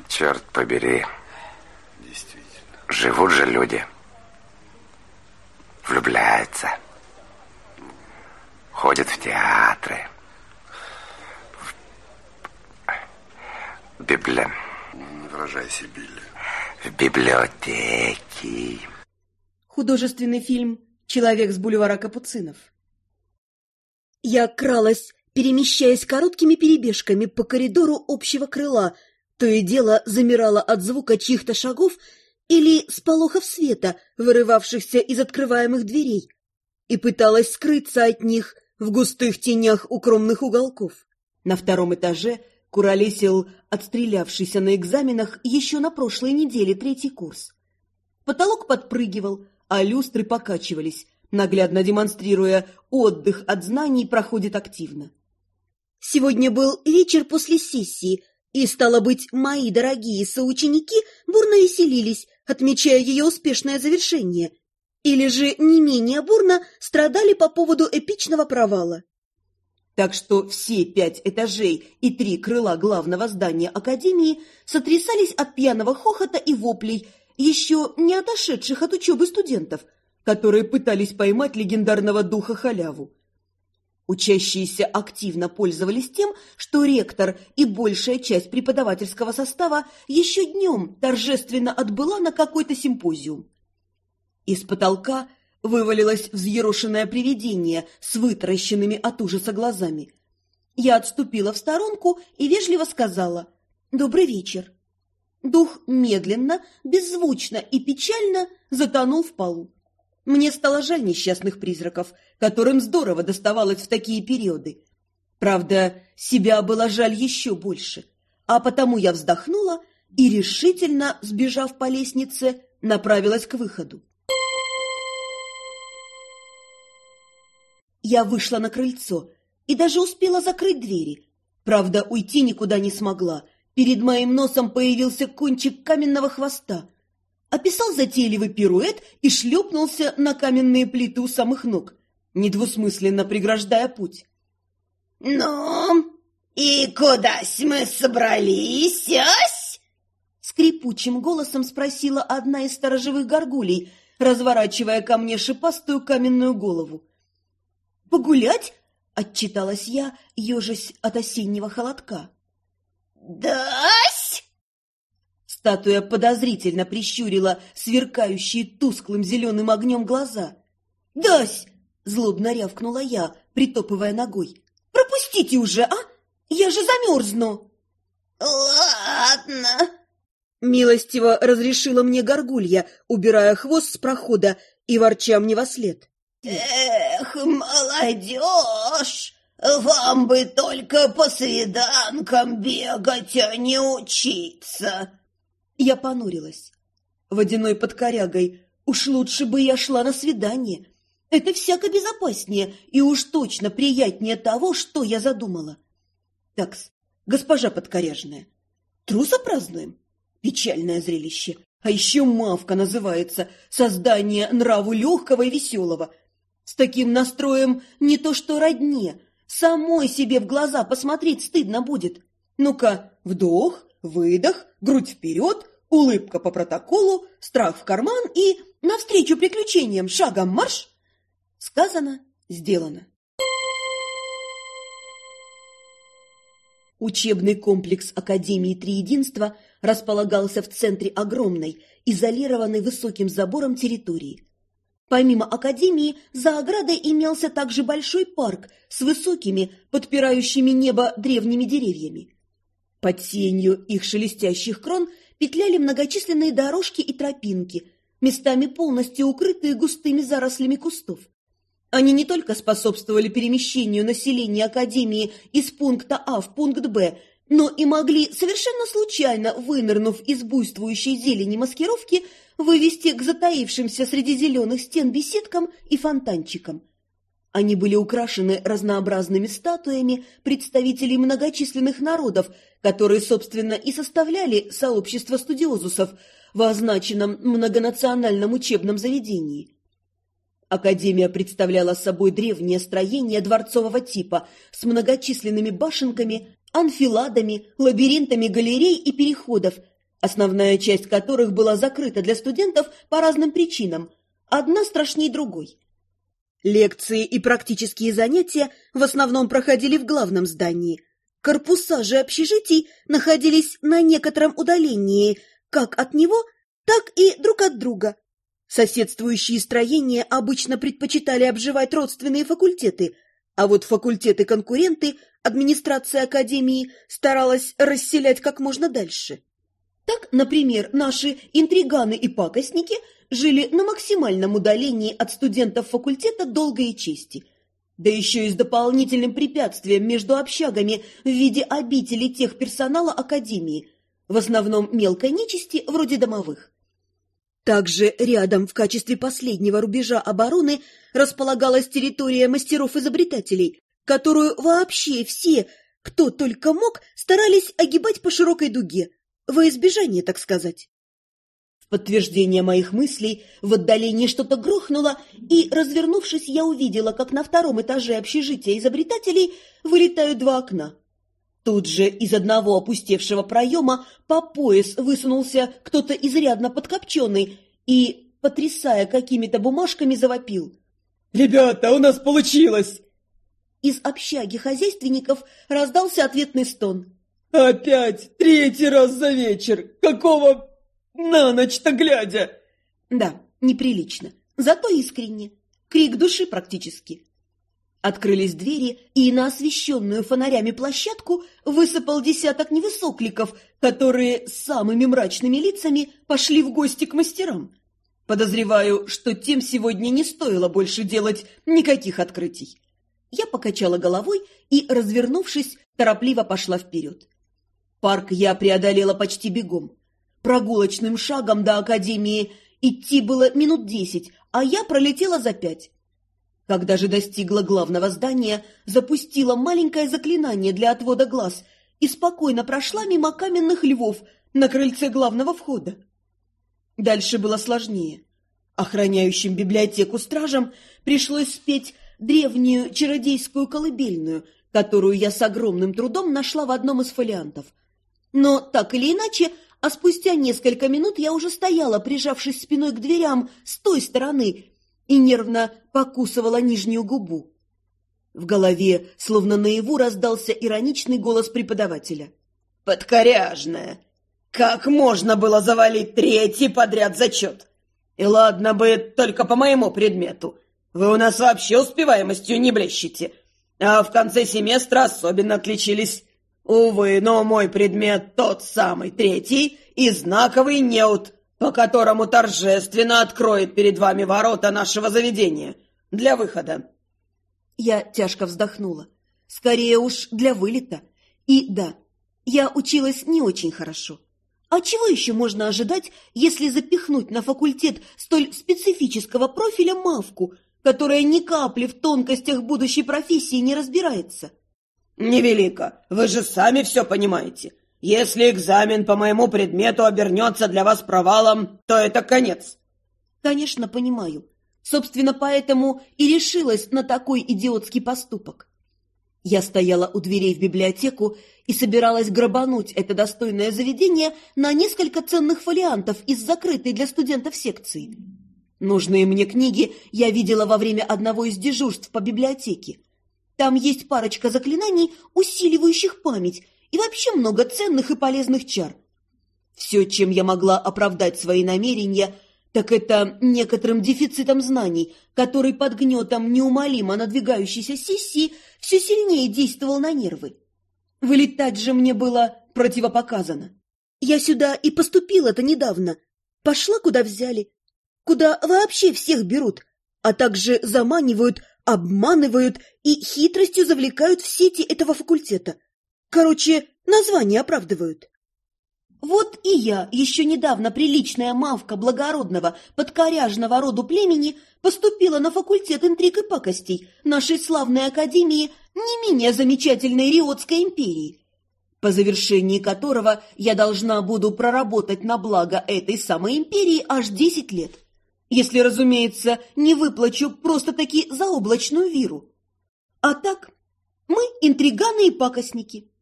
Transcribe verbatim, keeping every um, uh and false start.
Черт побери. Действительно. Живут же люди. Влюбляются. Ходят в театры. В библи... Не выражайся, Билли. В библиотеки. Художественный фильм «Человек с бульвара Капуцинов». Я кралась, перемещаясь короткими перебежками по коридору общего крыла, то и дело замирала от звука чьих-то шагов или сполохов света, вырывавшихся из открываемых дверей, и пыталась скрыться от них в густых тенях укромных уголков. На втором этаже куролесил отстрелявшийся на экзаменах еще на прошлой неделе третий курс. Потолок подпрыгивал, а люстры покачивались, наглядно демонстрируя, отдых от знаний проходит активно. Сегодня был вечер после сессии, и, стало быть, мои дорогие соученики бурно веселились, отмечая ее успешное завершение, или же не менее бурно страдали по поводу эпичного провала. Так что все пять этажей и три крыла главного здания Академии сотрясались от пьяного хохота и воплей еще не отошедших от учебы студентов, которые пытались поймать легендарного духа халяву. Учащиеся активно пользовались тем, что ректор и большая часть преподавательского состава еще днем торжественно отбыла на какой-то симпозиум. Из потолка вывалилось взъерошенное привидение с вытаращенными от ужаса глазами. Я отступила в сторонку и вежливо сказала «Добрый вечер». Дух медленно, беззвучно и печально затонул в полу. Мне стало жаль несчастных призраков, которым здорово доставалось в такие периоды. Правда, себя было жаль еще больше, а потому я вздохнула и, решительно сбежав по лестнице, направилась к выходу. Я вышла на крыльцо и даже успела закрыть двери. Правда, уйти никуда не смогла. Перед моим носом появился кончик каменного хвоста. Описал затейливый пируэт и шлепнулся на каменные плиты у самых ног, недвусмысленно преграждая путь. «Ну, и куда-с мы собрались, ась?» Скрипучим голосом спросила одна из сторожевых горгулей, разворачивая ко мне шипастую каменную голову. «Погулять?» — отчиталась я, ежась от осеннего холодка. «Да-сь?» Статуя подозрительно прищурила сверкающие тусклым зеленым огнем глаза. «Дась!» — злобно рявкнула я, притопывая ногой. «Пропустите уже, а? Я же замерзну!» «Ладно!» — милостиво разрешила мне горгулья, убирая хвост с прохода и ворча мне вослед. «Эх, молодежь! Вам бы только по свиданкам бегать, а не учиться!» Я понурилась. Водяной под корягой. Уж лучше бы я шла на свидание. Это всяко безопаснее и уж точно приятнее того, что я задумала. Такс, госпожа подкоряжная, труса празднуем? Печальное зрелище. А еще мавка называется, создание нраву легкого и веселого. С таким настроем не то что родне, самой себе в глаза посмотреть стыдно будет. Ну-ка, вдох, выдох, грудь вперед, улыбка по протоколу, страх в карман и навстречу приключениям шагом марш. Сказано, сделано. Учебный комплекс Академии Триединства располагался в центре огромной, изолированной высоким забором территории. Помимо Академии, за оградой имелся также большой парк с высокими, подпирающими небо древними деревьями. Под сенью их шелестящих крон петляли многочисленные дорожки и тропинки, местами полностью укрытые густыми зарослями кустов. Они не только способствовали перемещению населения Академии из пункта А в пункт Б, но и могли, совершенно случайно вынырнув из буйствующей зелени маскировки, вывести к затаившимся среди зеленых стен беседкам и фонтанчикам. Они были украшены разнообразными статуями представителей многочисленных народов, которые, собственно, и составляли сообщество студиозусов в означенном многонациональном учебном заведении. Академия представляла собой древнее строение дворцового типа с многочисленными башенками, анфиладами, лабиринтами галерей и переходов, основная часть которых была закрыта для студентов по разным причинам, одна страшнее другой. Лекции и практические занятия в основном проходили в главном здании. Корпуса же общежитий находились на некотором удалении как от него, так и друг от друга. Соседствующие строения обычно предпочитали обживать родственные факультеты, а вот факультеты-конкуренты администрация академии старалась расселять как можно дальше. Так, например, наши интриганы и пакостники жили на максимальном удалении от студентов факультета долга и чести, да еще и с дополнительным препятствием между общагами в виде обители техперсонала академии, в основном мелкой нечисти вроде домовых. Также рядом в качестве последнего рубежа обороны располагалась территория мастеров-изобретателей, которую вообще все, кто только мог, старались огибать по широкой дуге, во избежание, так сказать. В подтверждение моих мыслей в отдалении что-то грохнуло, и, развернувшись, я увидела, как на втором этаже общежития изобретателей вылетают два окна. Тут же из одного опустевшего проема по пояс высунулся кто-то изрядно подкопченный и, потрясая какими-то бумажками, завопил: «Ребята, у нас получилось!» Из общаги хозяйственников раздался ответный стон. «Опять третий раз за вечер! Какого на ночь-то глядя?» Да, неприлично, зато искренне. Крик души практически. Открылись двери, и на освещенную фонарями площадку высыпал десяток невысокликов, которые с самыми мрачными лицами пошли в гости к мастерам. Подозреваю, что тем сегодня не стоило больше делать никаких открытий. Я покачала головой и, развернувшись, торопливо пошла вперед. Парк я преодолела почти бегом. Прогулочным шагом до академии идти было минут десять, а я пролетела за пять. Когда же достигла главного здания, запустила маленькое заклинание для отвода глаз и спокойно прошла мимо каменных львов на крыльце главного входа. Дальше было сложнее. Охраняющим библиотеку стражам пришлось спеть древнюю чародейскую колыбельную, которую я с огромным трудом нашла в одном из фолиантов. Но так или иначе, а спустя несколько минут я уже стояла, прижавшись спиной к дверям с той стороны, и нервно покусывала нижнюю губу. В голове, словно наяву, раздался ироничный голос преподавателя. «Подкоряжная! Как можно было завалить третий подряд зачет? И ладно бы только по моему предмету. Вы у нас вообще успеваемостью не блещете, а в конце семестра особенно отличились. Увы, но мой предмет тот самый третий и знаковый неуд, по которому торжественно откроет перед вами ворота нашего заведения для выхода». Я тяжко вздохнула. Скорее уж для вылета. И да, я училась не очень хорошо. А чего еще можно ожидать, если запихнуть на факультет столь специфического профиля мавку, которая ни капли в тонкостях будущей профессии не разбирается? «Невелико, вы же сами все понимаете. Если экзамен по моему предмету обернется для вас провалом, то это конец». Конечно, понимаю. Собственно, поэтому и решилась на такой идиотский поступок. Я стояла у дверей в библиотеку и собиралась грабануть это достойное заведение на несколько ценных фолиантов из закрытой для студентов секции. Нужные мне книги я видела во время одного из дежурств по библиотеке. Там есть парочка заклинаний, усиливающих память, и вообще много ценных и полезных чар. Все, чем я могла оправдать свои намерения, так это некоторым дефицитом знаний, который под гнетом неумолимо надвигающейся сессии все сильнее действовал на нервы. Вылетать же мне было противопоказано. Я сюда и поступила-то недавно. Пошла, куда взяли, куда вообще всех берут, а также заманивают, обманывают и хитростью завлекают в сети этого факультета. Короче, название оправдывают. Вот и я, еще недавно приличная мавка благородного, подкоряжного роду племени, поступила на факультет интриг и пакостей нашей славной академии не менее замечательной Риотской империи, по завершении которого я должна буду проработать на благо этой самой империи аж десять лет, если, разумеется, не выплачу просто-таки заоблачную виру. А так, мы интриганы и пакостники.